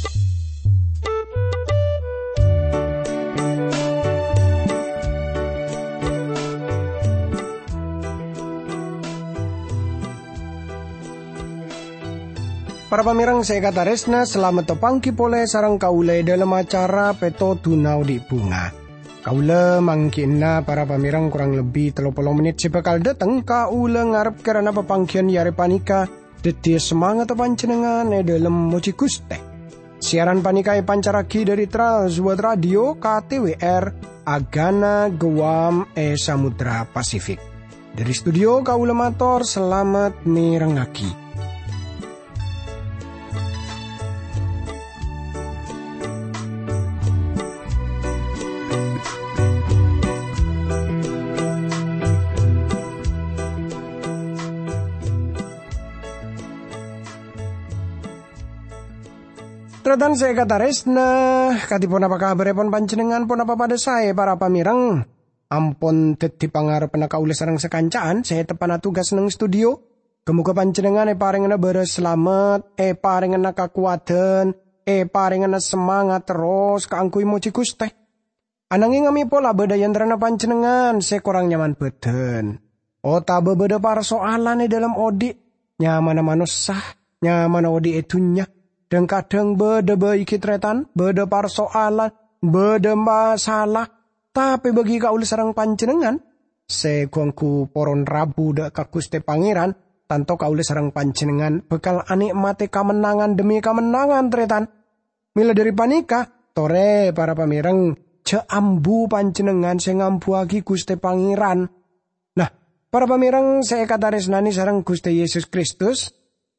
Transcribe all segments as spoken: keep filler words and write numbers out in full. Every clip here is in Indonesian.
Para pamirang saya kata resna selamat topangki pole sarang kaule dalam acara Peto Tunau di Bunga. Kaule mangkina para pamirang kurang lebih tiga puluh menit sebekal datang kaule ngarep karena pepangkian yare panika deti semangat panjenengan e dalam moci Guste. Siaran panika e pancaraki dari Transworld Radio K T W R Agana Guam e Samudra Pasifik. Dari studio kaule mator selamat mirengaki. Dan saya kata resna, katipun apa kabar pun panjenengan pun apa pada saya para pamirang. Ampun teti pangarep na kaule sareng sekancaan, saya tepana tugas nang studio. Kemuka panjenengan e paringana beres selamat, e paringana kakuatan, e paringana semangat terus kaangkui moci Guste. Ananging ngami pola beda yandrana panjenengan, saya kurang nyaman beden. O tabe beda para soalan e dalam odi, nyaman manusah, nyaman odi etunya. Dan kadang beda baiki tretan, beda persoalan, beda masalah. Tapi bagi kaula sareng panjenengan, segongku poron rabu dak ka Gusti Pangeran, tanto kaula sareng panjenengan bekal anikmati kamenangan demi kamenangan tretan. Mila dari panika, tore para pamireng ceambu panjenengan sing ngambuagi Gusti Pangeran. Nah, para pamireng saya kata resnani sareng Gusti Yesus Kristus.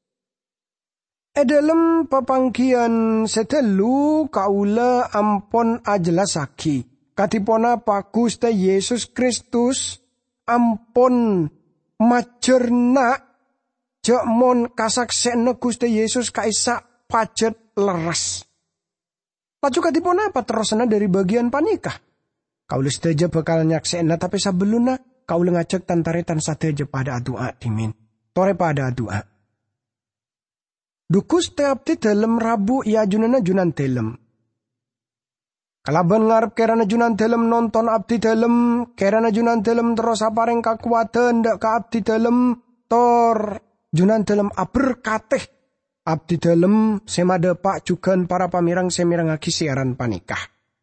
E dalam papangkian setelu kaula ampon ajelasaki. Katipona pa Gusti Yesus Kristus ampon macerna jekmon kasaksena Gusti Yesus kaisa pacet leres. Laju katipona apa terusna dari bagian panikah. Kaula sedaja bakal nyaksena tapi sabeluna kaula ngajak tantaretan sadeja pada doa dimin. Tore pada doa. Dukus te abdi dalam rabu ya junana junan dalam. Kalaban ngarep kerana junan dalam nonton abdi dalam, kerana junan dalam terus apareng kakuatan dak ka abdi dalam tor junan dalam aberkateh abdi dalam semada pak jugan para pamirang semirangaki siaran panikah.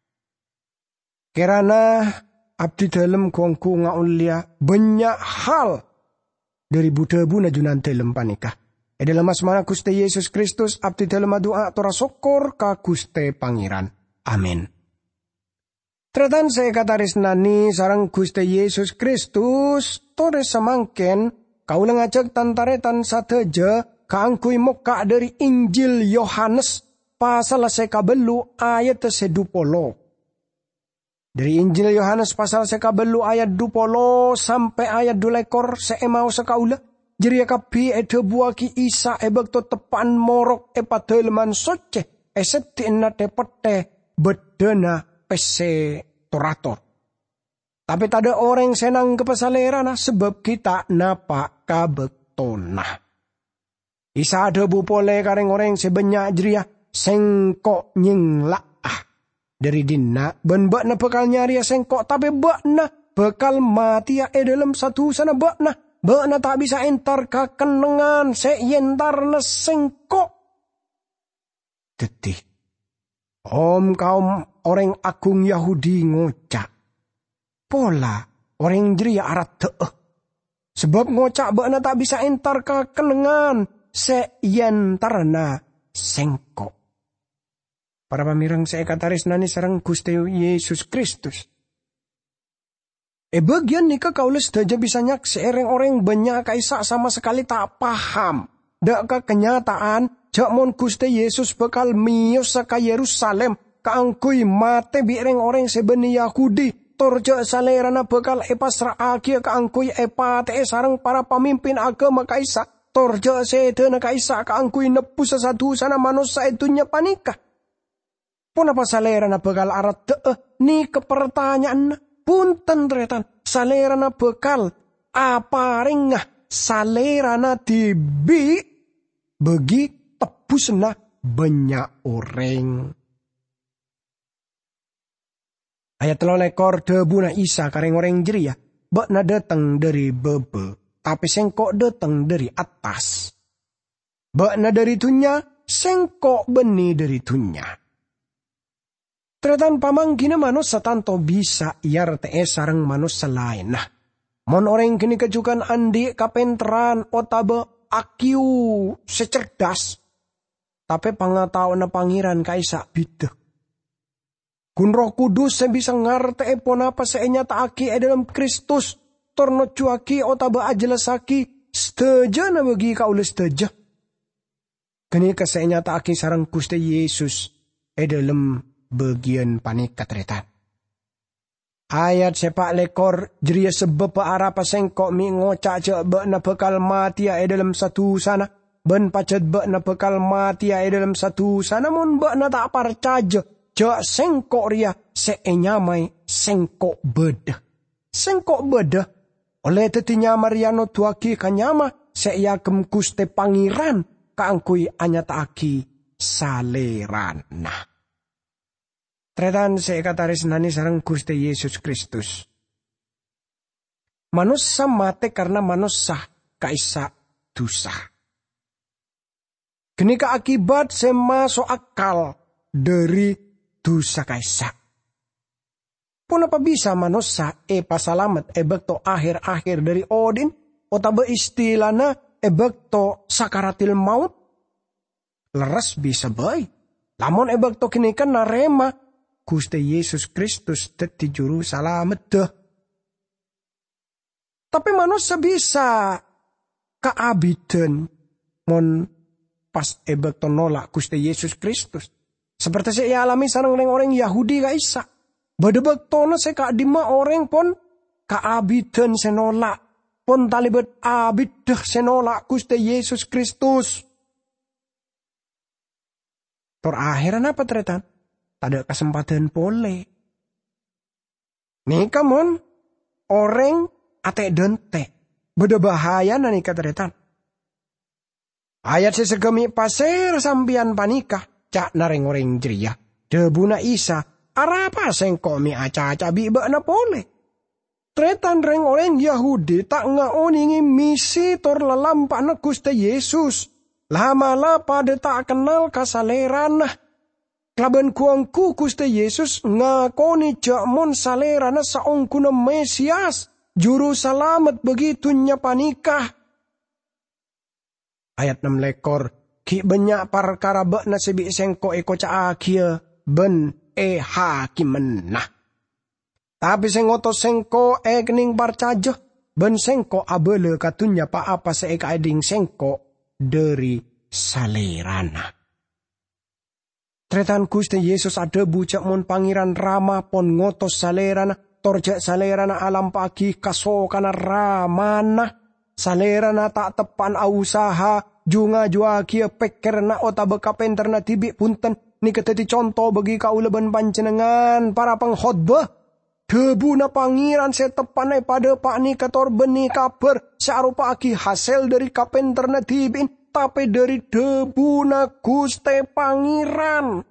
Kerana abdi dalam gongku ngaulia banyak hal dari budabu na junan dalam panikah. E dalam asmana Gusti Yesus Kristus abdi dalam doa tora sokor ka Gusti Pangeran. Amin. Tretan saya kata resnani sarang Gusti Yesus Kristus tore samangken kaula ngajak tantaretan sateja kaangkui moka dari Injil Yohanes pasal sekabelu ayat sedupolo. Dari Injil Yohanes pasal sekabelu ayat dupolo sampai ayat dulekor seemau sekaula. Jadi kapi ede buaki isa ebek to tepan morok e padeleman soce e setina te pete bedena pese torator. Tapi tada orang senang kepesalerana sebab kita napa kabektona. Isa ada bu pole kareng orang sebanyak jeria sengkok nying ah. Dari dina ben bakna bekal nyari sengkok tapi bakna bekal mati ya e dalam satu sana bakna. Bakna tak bisa entar kakenengan se yentar nesengkok. Tetih. Om kaum orang agung Yahudi ngocak. Pola orang jeria arat te'eh. Sebab ngocak bakna tak bisa entar kakenengan se yentar na sengkok. Para pamirang saya kataris nani sarang Gusti Yesus Kristus. E bagian nikah kaules daja bisa nyak seorang orang banyak kaisa sama sekali tak paham. Dak ka kenyataan jakmon Gusti Yesus bakal miyos ka Yerusalem kaangkui mate bireng orang sebeni Yahudi. Torja salerana bakal epasra akia kaangkui epate sarang para pemimpin agama kaisa. Torja sedena kaisa kaangkui nepus satu sana manusia itunya panikah. Pun apa salerana bakal arat te'eh ni kepertanyaan punten tretan, salerana bekal apa ringah salerana dibi bagi tebusna banyak orang. Ayat telu lekor debu na Isa kareng orang jeria. Bak na datang dari bebe. Tapi sengkok datang dari atas. Bak na dari tunya. Sengkok beni dari tunya. Tretan pamanggina manusia tanto bisa. Iar te sarang manusia lain. Nah. Mon orang kini kejukan andi kapenteran. Otabe akiu secerdas. Tapi pangatau na pangeran kaisa bidek. Kun Roh Kudus saya bisa ngarte epon apa seenya taaki e dalam Kristus. Torno cuaki otaba ajelasaki. Steja na bagi kaule steja. Kini kaseenya taaki sarang Gusti Yesus. E dalam bagian panik katretan. Ayat sepak lekor jeria sebab arah pasengkok mi ngocak cek bak na bekal mati e dalam satu sana. Ben pacet bak na bekal mati e dalam satu sana. Mun bak na tak parcaja. Jak sengkok ria seenyamai sengkok beda. Sengkok beda. Oleh tetinya Mariano tuaki kanyama seyakem kuste pangiran kaangkui anyataki salerana. Tretan seekataris nani sarang Gusti Yesus Kristus. Manusia mate karena manusia kaisa dosa. Kenika akibat semasuk akal dari dosa kaisa. Pun apa bisa manusia e pasalamat e bekto akhir-akhir dari Odin. Otaba istilahna e bekto sakaratil maut. Leres bisa baik. Lamun e bekto kinikan narema. Gusti Yesus Kristus dadi juru salamet deh. Tapi manusia bisa keabiden. Mon pas e bekto nolak Gusti Yesus Kristus. Seperti saya alami sarang orang Yahudi kaisa. Badebek tona saya kak dima orang pon kaabidan senolak. Pon talibet abidah senolak Gusti Yesus Kristus. Terakhiran apa tretan? Ada kesempatan boleh. Nih kamon orang ate dente. Beda bahaya nani katretan. Ayat sesegemi pasir sampian panikah. Cak nareng orang jeria. Debu na Isa. Arapa sengkok mi aca-aca biba na pole. Tretan reng orang Yahudi tak ngaoningi misi tor lalampak na Gusti Yesus. Lama-la pada tak kenal kasalerana. Klaban kuangku Gusti Yesus ngakoni jakmon salerana saongku na Mesias. Juru selamat begitu nyapanikah. Ayat enam lekor. Ki banyak perkara bak na sebi sengko eko caakia ben e hakimen nah. Tapi sengoto sengko e kening parcajo ben sengko abele katunya pa apa se eka eding sengko dari salerana. Tretan Gusti Yesus ada bucak mon pangeran rama pon ngotos salerana torjak salerana alam pagi kasokana ramana salerana tak tepan usaha. Junga jua kia peker na otaba kapenter na tibi punten. Ni keteti contoh bagi kaulaban panjenengan para pengkhotbah. Debu na pangiran setepanai pada pak ni kator beni kabar. Searupa aki hasil dari kapenter na tibin. Tapi dari debu na Guste pangiran.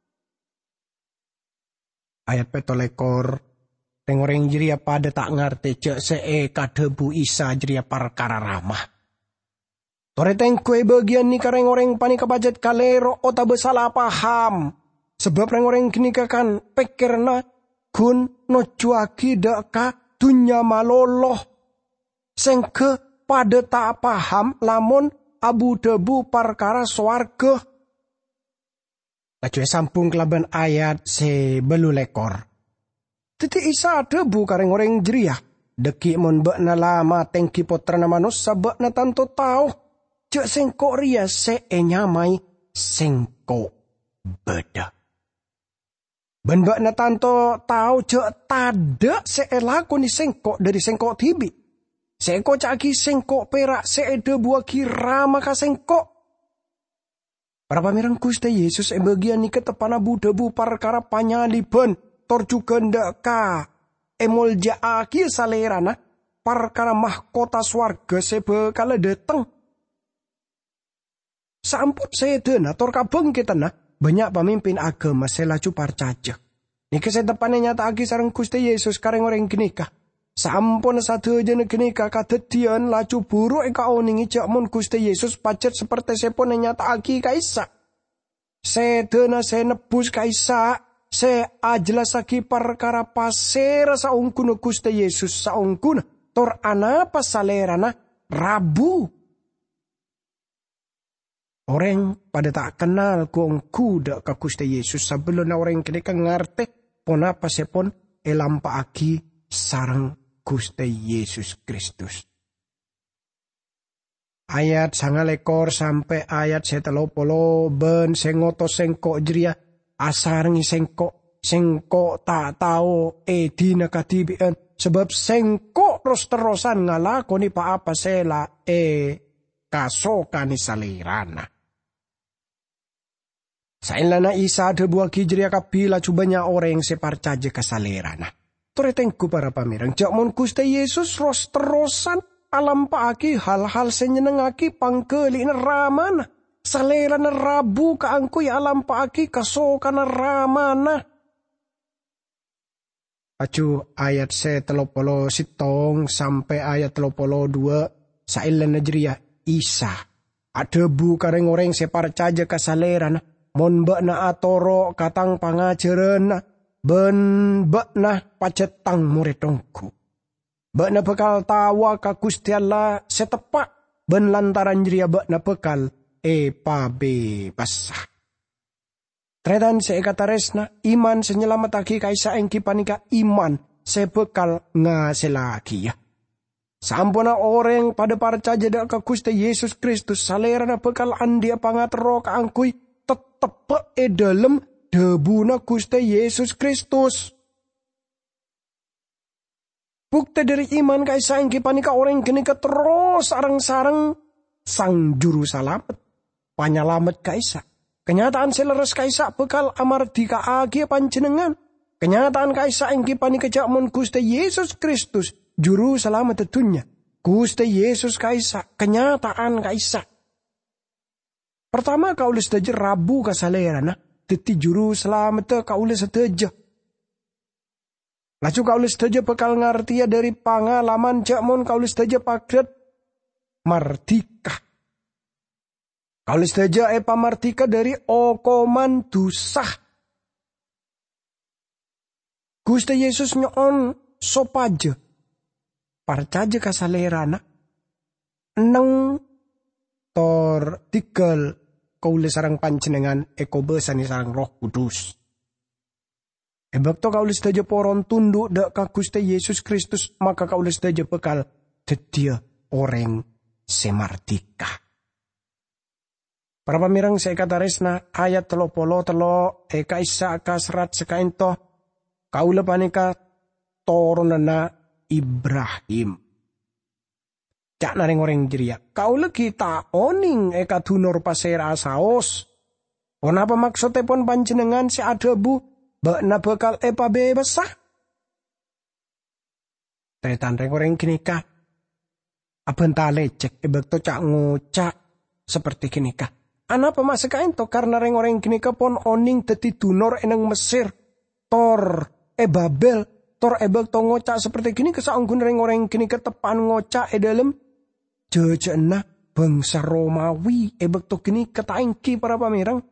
Ayat petolekor. Tengoreng jeria pada tak ngerti cek seeka debu Isa jeria perkara ramah. Toreteng kue bagian ni kareng orang panik kapajet kalero otabe salah paham. Sebab reng orang kini kakan pekerna kun no cuaki deka dunya maloloh. Sengke pada tak paham lamun abu debu perkara swarga. Lajue sampung kelaban ayat sebelu lekor. Titi Isa debu kareng orang jeria. Deki mon bak na lama tengki potrana manusia bak na tanto tau. Cek sengkok ria seenyamai sengkok beda. Ben bak na tanto tau cek tada seelaku ni sengkok dari sengkok tibi. Sengkok caki sengkok perak seede buaki rama ka sengkok. Para pamirang Gusti Yesus e bagian ni ketepana budebu perkara panyaliban torjuga ndaka emol jaaki salerana perkara mahkota swarga sebe kala deteng. Sampun sedena tor kabeng kita nah banyak pemimpin agama selaju parcaja. Niki setepane nyatake sareng Gusti Yesus kareng orang genika. Sampun sadayana genika kadadian laju buruk eka oningi jakmun Gusti Yesus pacet seperti sepon nyatakake kaisa. Sedena se nebus kaisa, se ajelasaki perkara pasera saungkuna Gusti Yesus saungkuna tor anapa salerana Rabu. Orang pada tak kenal kong kuda ke Gusti Yesus sebelum orang kini ngerti pon apa sepon elampa aki sarang Gusti Yesus Kristus. Ayat sangalekor sampai ayat setelopolo ben sengoto sengko jeria asarengi sengko sengko tak tahu edina katibian sebab sengko terus terusan ngalakoni pa apa sela e kasokani salirana. Sailana isa ada buah kijria kapila cubanya orang yang separcaje kasalerana. Toretengku para pamirang jakmon Gusti Yesus ros terusan alam paaki hal-hal senyenengaki pangkeli na ramana. Salera na Rabu kaangkoy alam paaki kasoka na ramana. Acu ayat se telopolo sitong sampai ayat telopolo dua sailan na jeria isa. Adebu kareng orang separcaja kasalera na. Mon bak na atoro katang pangajaran na. Ben bak na pacetang muridongku. Bak na bekal tawa ka Gusti Allah setepak ben lantaran jeria bak na bekal e pabe basah. Tretan se ekataresna iman senyelamataki kaisa engki panika iman se bekal ngaselaki ya. Sampuna orang pada parcaja dak ka Gusti Yesus Kristus salerana bekal andia pangatero ka angkui tetep e dalem debuna Gusti Yesus Kristus. Bukti dari iman kaisa engki panika orang kini terus sarang-sarang sang juru salamet. Panyalamet kaisa. Kenyataan seleres kaisa bekal amardika agi panjenengan. Kenyataan kaisa engki panika jakmon Gusti Yesus Kristus juru selamat tetunya. Gusti Yesus kaisa. Kenyataan kaisa. Pertama kaulis daja Rabu kasalerana. Teti juru selamat kaulis daja. Laju kaulis daja bekal ngartia dari pengalaman jakmon kaulis daja pagret mardika. Kaulis daja epa mardika dari okoman dusah. Gusti Yesus nyon sopaja. Parcaja kasalerana. Neng tor tikel kaulis sarang panjenengan eko besani sarang Roh Kudus. Ebak to kaulis daja poron tunduk dak ka Gusti Yesus Kristus maka kaulis daja bekal dedia orang semardika. Para pamirang saya kataresna ayat telopolo telo eka isa ka serat sekainto kaula panika toronana Ibrahim. Cak naring orang jeria kaula kita oning eka tunor pasera saos. Onapa maksudnya pon panjenengan si adabu bak na bekal epa bebasah. Tretan reng orang kinika. Abenta lecek ebek to cak ngocak seperti kinika. Anapa masakain to karena reng orang kinika pon oning teti tunor eneng Mesir. Tor e Babel. Tor ebek to ngocak seperti kini kesaunggun reng orang kinika tepan ngocak e dalem. Jejena bangsa Romawi ebek to kini ketaingki para pamirang.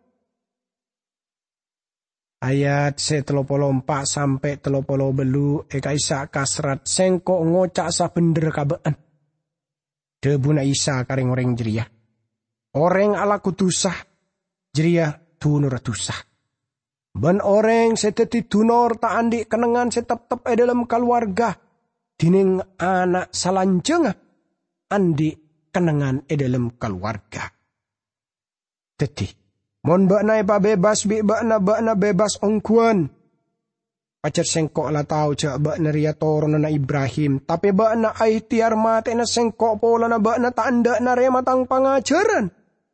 Ayat se telopolo empat sampai telopolo belu eka isa kasrat sengko ngocak sa bener kabaan. Debuna isa kareng orang jeria. Orang ala kutusah jeria tunur tusah. Ben orang seteti tunor tak andi kenengan setep-tep e dalam keluarga. Dining anak salanjenga andi kenengan e dalam keluarga. Teti. Mon bak na ipa bebas bi bak na bak na bebas ongkuan. Pacar sengkok la tau cak bak na ria toron na Ibrahim. Tapi bak na ay tiar mate na sengkok pola na bak na tanda na rematang pangajaran.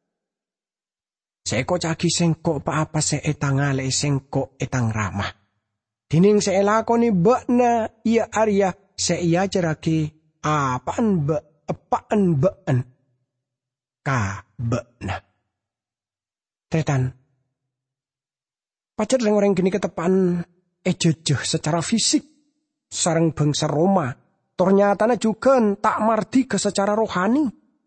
Seko caki sengkok pa apa se etangale sengkok etang ramah. Dining se elako ni bak na iya arya se iya ceraki apaan bak apaan baan ka bak na. Tretan. Pacet orang gini ketepan ejejeh secara fisik. Sareng bangsa Roma. Ternyata juga tak mardi ke secara rohani.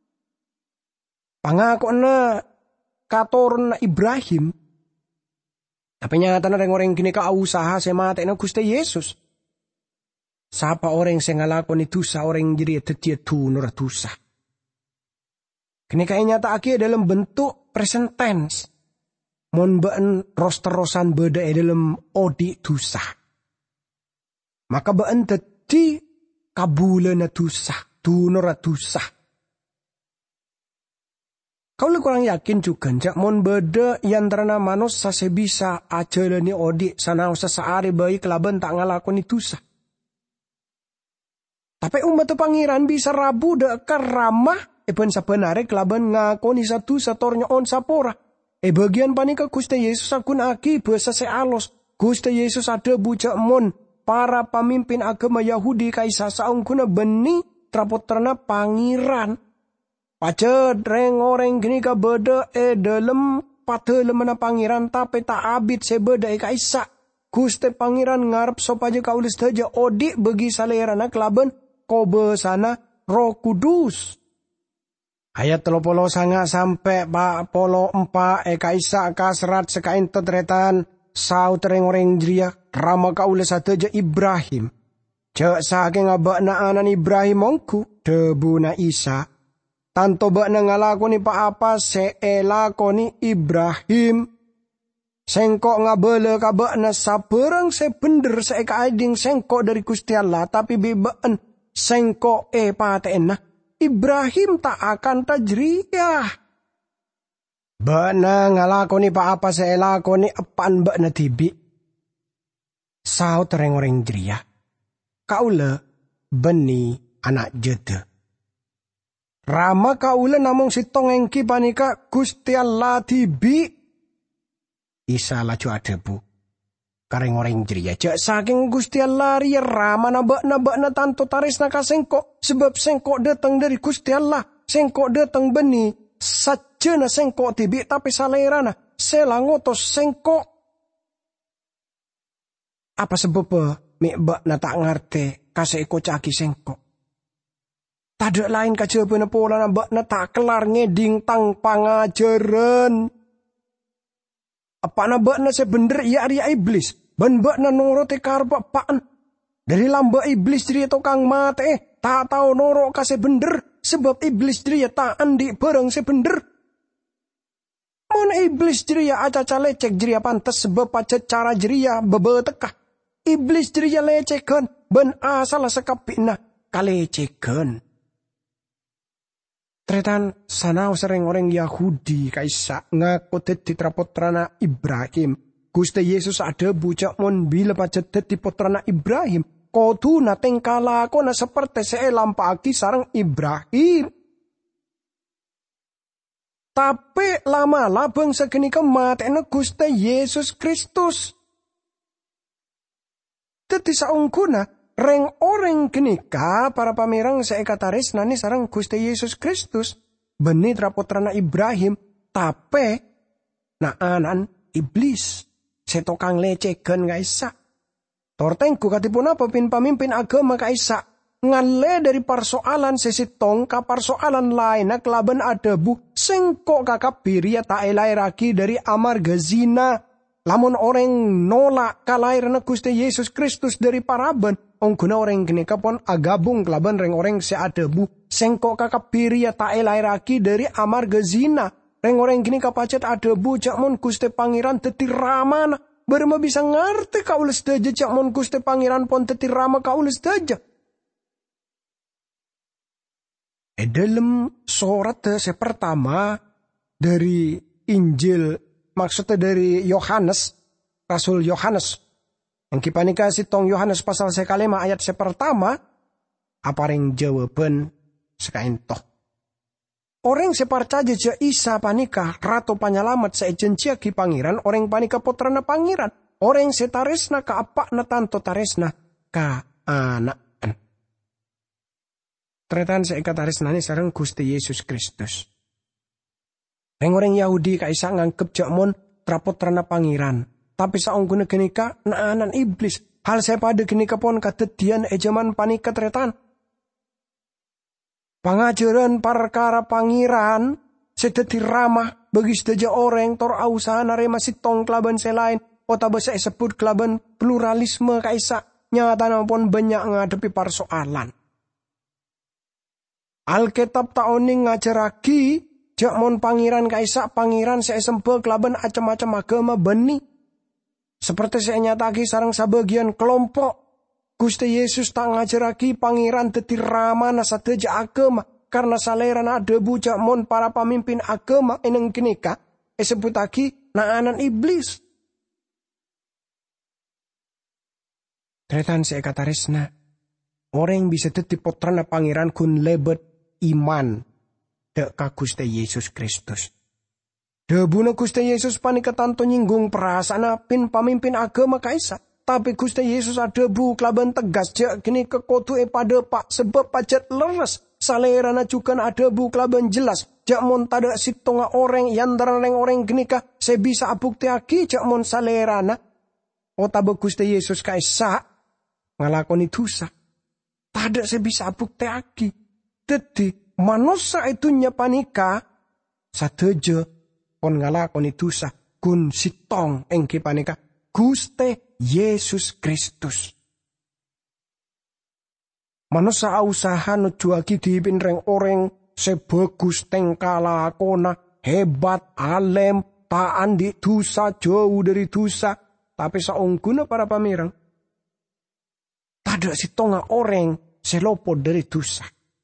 Pangakona katorun Ibrahim. Tapi nyatanya orang-orang gini ka usaha semate na Gusti Yesus. Sapa orang sing ngalakoni dosa orang jadi tetia tunur dosa. Kini kaya nyata aki dalam bentuk present tense. Mon baan ros-terosan beda dalam odi dosa. Maka baan teti kabulana dosa, tunur dosa. Kau lebih kurang yakin juga, jak mon beda yang terana manus sase bisa ajalani odi sana sesaari bayi kelaban tak ngalakoni dosa. Tapi umat pangeran bisa rabu dekar ramah, eben sabenare kelaban ngakoni satu satornya on sapora. E bagian panika Gusti Yesus akun aki bahasa sealos. Gusti Yesus ada bujak mon para pemimpin agama Yahudi kaisa saungkuna beni trapot terna pangeran. Pacet reng orang gini ka beda e dalam patelem mana pangeran tapi tak abid sebeda e kaisa. Gusti pangeran ngarep sopaja kaulis daja odik bagi salerana kelaban kobe sana Roh Kudus. Ayat telo polo sanga sampai pak polo empa e kaisa kasrat sekain tetretan sau tereng orang jria rama kaulis daja Ibrahim. Cek saking abakna anan Ibrahim mongku debuna Isa. Tanto bak na ngalakoni pa apa seelakoni Ibrahim. Sengkok ngabele kabak na saperang se bener se kaiding sengkok dari Gusti Allah. Tapi bebaan sengkok e paten na Ibrahim tak akan tajriyah. Bak na ngalakoni pa apa seelakoni epan bak na tibi. Sao tereng orang jriyah. Kaula beni anak jede. Rama kaula namung sitong engki panika Gusti Allah tibi. Isa laju adebu. Kareng orang jeria jak saking Gusti Allah ria rama nabak nabak na tanto taris naka sengkok. Sebab sengkok datang dari Gusti Allah. Sengkok datang beni. Saja na sengkok tibi tapi salerana. Selangotos sengkok. Apa sebab mikbak na tak ngarte kasih kocaki sengkok. Tidak lain kajaban pola nambak na tak kelar ngeding tang pangajaran. Apa nambak na sebener iya ria iblis. Ben bak na norote karba paan. Dari lamba iblis diri tokang mate. Tak tahu norok ka sebener. Sebab iblis diri tak andi bareng sebener. Mon iblis diri acaca lecek diri pantas sebab pacet cara diri bebe tekah. Iblis diri lecekan. Ben asal sekapina kalecekan. Tretan sanau sering orang Yahudi kaisa ngaku dadi putrana Ibrahim. Gusti Yesus ada bujak mon bila pacet dadi putrana Ibrahim. Kodu na tengkala ko na seperti seelampaki sarang Ibrahim. Tapi lama labang segini kemate na Gusti Yesus Kristus. Dadi saungkuna reng orang genika para pamirang seekataris nani sarang Gusti Yesus Kristus. Beni traputrana Ibrahim. Tapi na anan iblis. Setokang lecegan kaisa. Tortengku katipun apa pin pamimpin agama kaisa. Ngale dari persoalan sesitong ka persoalan lain na kelaban adabu. Sengkok kakapiri ya tak elairaki dari amarga zina. Lamun orang nolak kalairan Gusti Yesus Kristus dari paraban. Ong guna orang gini kapon agabung kelaban reng orang seadebu. Sengkok kakapiri ya tak elairaki dari amarga zina. Reng orang gini kapacet adebu jakmon Gusti Pangeran teti ramana. Berma bisa ngerti kaulis daja jakmon Gusti Pangeran pon teti rama kaulis daja. E dalam surat se pertama dari Injil, maksudnya dari Yohanes, Rasul Yohanes. Yang kipanika si tong Yohanes pasal sekalima ayat sepertama, apa ring jawaban sekain toh. Orang separcaja ja Isa panika ratu panyalamat seejencia ki pangeran, orang panika putrana pangeran. Orang setaresna ka apa na tanto taresna ka anak. Tretan seikataresna ni sareng Gusti Yesus Kristus. Reng-orang Yahudi kaisa ngangkep jakmon trapot terana pangeran. Tapi saungguna genika naanan iblis. Hal saya pada genika pon kadedian ejaman panika tretan. Pangajaran perkara pangeran sedeti ramah bagi sedaja orang tor ausahan arema sitong kelaban selain. Ota basa sebut kelaban pluralisme kaisa. Nyata pun banyak ngadepi persoalan. Alkitab taoning ngajaraki jakmon pangeran kaisa pangeran saya sembel kelaban macam-macam agama beni. Seperti saya nyataki sarang sebagian kelompok. Gusti Yesus tak ngajaraki pangeran dadi ramana sadeja agama. Karena saleran ada bujak mon para pemimpin agama eneng kenika. Esebut lagi naanan iblis. Tretan saya kata resna. Orang bisa dadi potrana pangeran kun lebet iman. Dek ka Gusti Yesus Kristus. Debuna Gusti Yesus paniketan to nyinggung perasaan pin pamimpin agama kaisa. Tapi Gusti Yesus ada bu kelaban tegas jak kini kekotu e pada pak sebab pajat leres. Salerana juga ada bu kelaban jelas. Jak mon tada sitonga orang yang darang orang genika. Se bisa abukti aki jak mon salerana. Otaba Gusti Yesus kaisa ngalakoni dosa. Tada se bisa abukti aki. Dadi manusia itu nyapanika sateja pon ngalakoni dosa kun sitong engki panika Gusti Yesus Kristus. Manusia usaha nujuaki dipin reng orang sebagus tengkala kona hebat alem taan di dosa jauh dari dosa tapi saungguna para pamirang tada sitonga orang selopo dari dosa.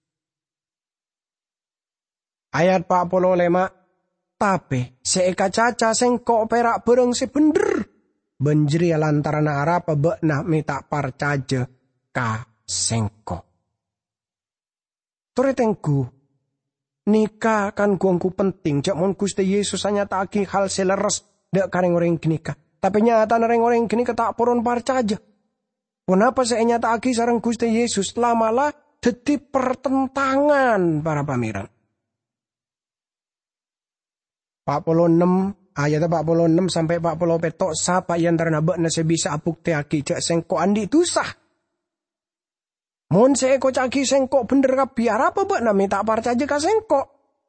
Ayat empat puluh lima. Tapi seeka caca sengkok perak bereng si bener. Benjeri lantaran arapa bekna mita parcaje ka sengkok. Toretengku. Nikah kan guangku penting. Jak mon Gusti Yesus hanya taki hal seleres. Dek kareng orang kenika. Tapi nyata nareng orang kenika tak poron parcaje. Kenapa saya nyata aki sarang Gusti Yesus. Lamalah dadi pertentangan para pamirang. empat puluh enam ayat empat puluh enam sampai empat puluh petok sapa yang terna bekna sebisa apuk teaki cak sengkok andi tusah. Mon seeko caki sengkok bener ka biar apa bekna minta parcaje ka sengkok.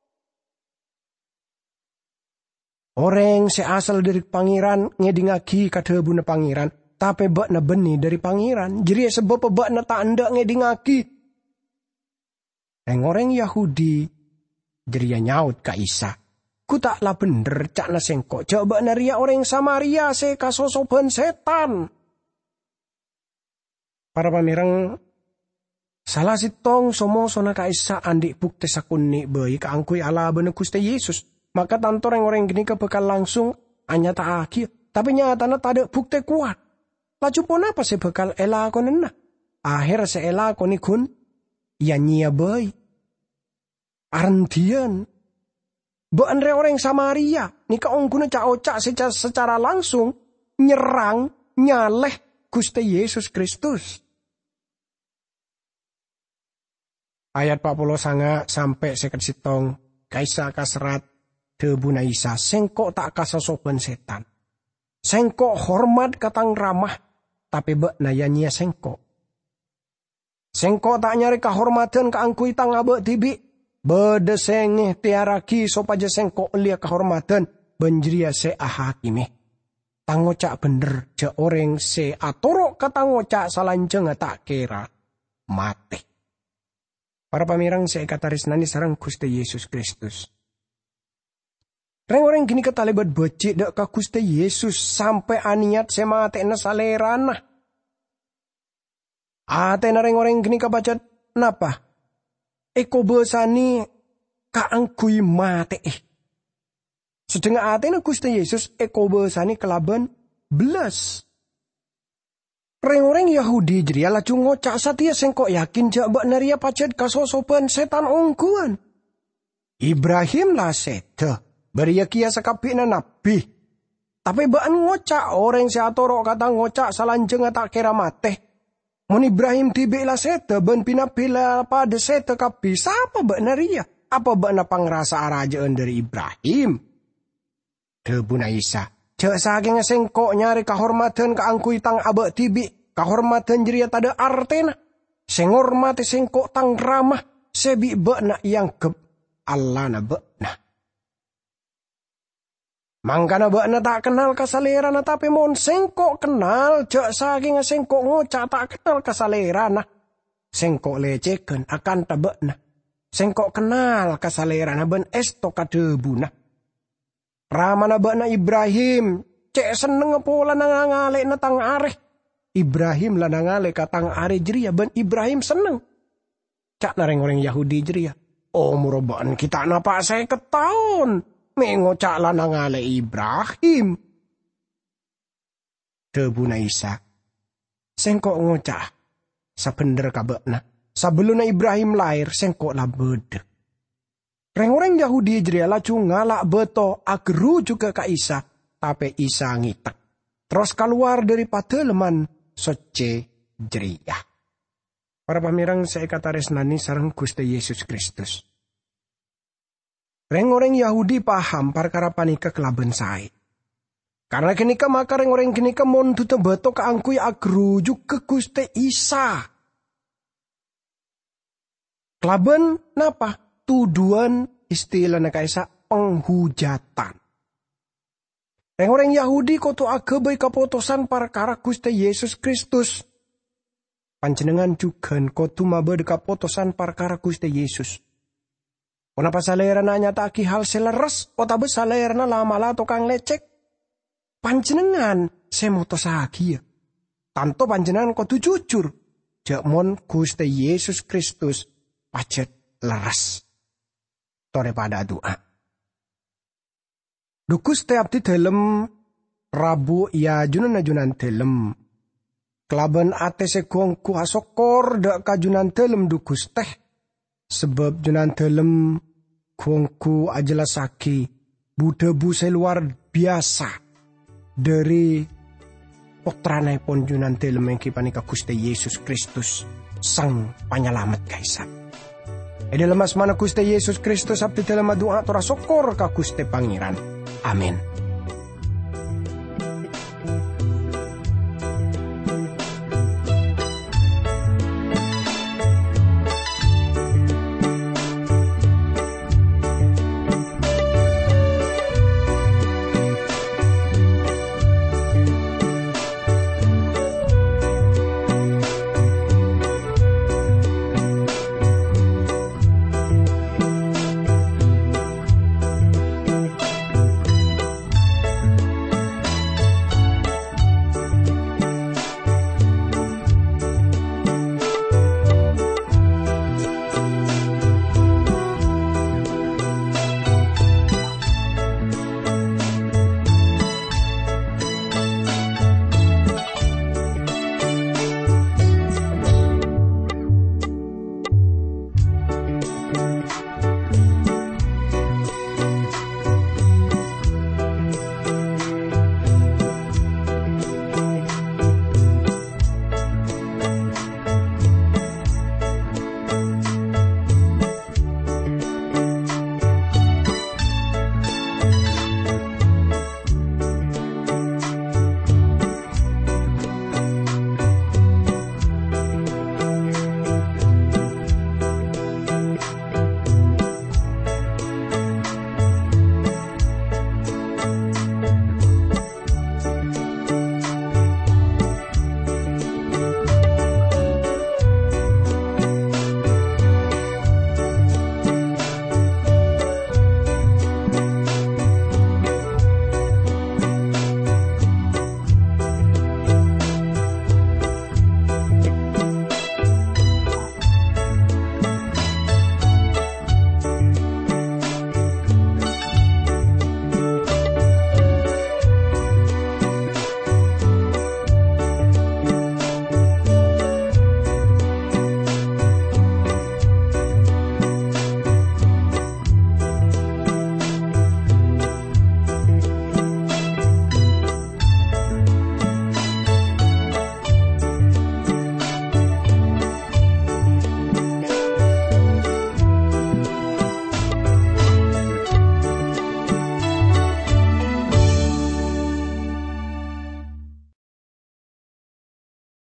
Orang seasal dari pangeran ngedingaki kadebuna pangeran tapi bekna beni dari pangeran. Jadi sebab bekna tak anda ngedingaki. Yang orang Yahudi jadi nyaut ka Isa. Ku taklah bener cakna sengkok. Coba naria orang Samaria se kasosoban setan. Para pamirang salah sitong somo sona kaisa andik bukti sakuni bayi kaangkui ala bena Gusti Yesus. Maka tanto orang-orang gini bakal langsung anyata akhir. Tapi nyatana tada bukti kuat. Laju pun apa se bakal elakonen na. Akhir se elakoni kun ya nyia bayi. Arantian. Beandre orang Samaria, nika ongguna ca-oca secara, secara langsung nyerang, nyaleh Gusti Yesus Kristus. Ayat empat puluh sanga sampai seket sitong, kaisa kasrat debuna Isa, sengkok tak kasosoban setan. Sengkok hormat katang ramah, tapi bek nayanya sengkok. Sengkok tak nyari kehormatan keangkui tang abek tibik. Bedesengeh tiaraki sopaja sengkok lia kehormatan benjria se ahakime. Tangocak bener je orang se atorok kata ngocak salanjeng tak kira mati. Para pamirang se kataris nani sarang Gusti Yesus Kristus. Reng orang gini ketalibat becik dek ka Gusti Yesus sampai aniat se mati na salerana. Ate na reng orang gini kabacat napa? Eko besani kaangkui mate eh. Sedengah atena Gusti Yesus eko besani kelaban belas. Reng-reng Yahudi jadi ala cungocak satia sengkok yakin jak bak naria pacet kasosopan setan ongkuan. Ibrahim lah seta beria kia sakapi na nabi. Tapi baan ngocak orang seatorok kata ngocak salanjeng tak kira mate. Mon Ibrahim tibe la seta ben pinapila pada seta kapi sapa bak naria. Apa bana pangrasa arajaan dari Ibrahim? Debuna Isa. Cek saking sengkok nyari kahormatan keangkui tang abek tibi. Kahormatan jeria tada artena. Sengormati sengkok tang ramah. Sebi bana yang ke Allah na bana. Mangkana bana tak kenal kasalerana tapi mon sengkok kenal. Cek saking sengkok ngocak tak kenal kasalerana. Sengkok leceken akan tabekna. Sengkok kenal kasalerana ben esto kadebuna. Ramana bakna Ibrahim. Cek seneng pola nangale na tang areh. Ibrahim lah nangale ka tang areh jeria ben Ibrahim seneng. Cak nareng orang Yahudi jeria. Oh murobaan kita napa saya ketahun. Mengocak lah nangale Ibrahim. Debuna Isa. Sengkok ngocak. Sabender kabekna. Sebelum Ibrahim lahir, sengkok lah bede. Reng-reng Yahudi jeria lacu ngalak beto agru juga ka Isa. Tapi Isa ngitek. Terus keluar dari pateleman soce jeria. Para pamirang saya kata resnani sareng Gusti Yesus Kristus. Reng-reng Yahudi paham perkara panika kelaben sae. Karena kenika maka reng-reng kenika mon tutu beto kaangkui agru juga Gusti Isa. Kelaben napa? Tuduhan istilah na kaisa penghujatan. Reng-reng Yahudi koto agabai kapotosan perkara Gusti Yesus Kristus. Panjenengan juga koto mabede kapotosan perkara Gusti Yesus. Kenapa salerana nyata aki hal seleres, otabe salerana lama-lama tukang lecek. Panjenengan semotos hagia. Tanto panjenengan koto jujur. Jakmon Gusti Yesus Kristus pacet leres. Tore pada doa. Dukus tiap di dalam Rabu ya junan-junan dalam. Kelaban ate segongku asokor dak kajunan dalam dukus teh. Sebab junan dalam gongku ajelasaki budebu seluar biasa. Dari putrane pun junan dalam yang kipanika Gusti Yesus Kristus sang penyelamat kaisar. E dalam asmana Gusti Yesus Kristus abdi dalam doa tora sokor ka Gusti Pangeran. Amin.